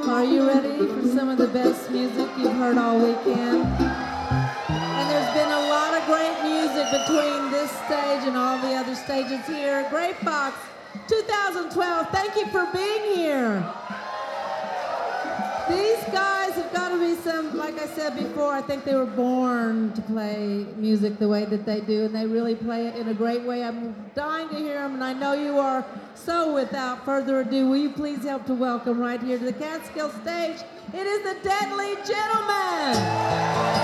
Are you ready for some of the best music you've heard all weekend? And there's been a lot of great music between this stage and all the other stages here. Great Box 2012, thank you for being here. These guys have got to be some, like I said before, I think they were born to play music the way that they do, and they really play it in a great way. I'm dying to hear them, and I know you are. So without further ado, will you please help to welcome right here to the Catskill stage, it is the Deadly Gentlemen.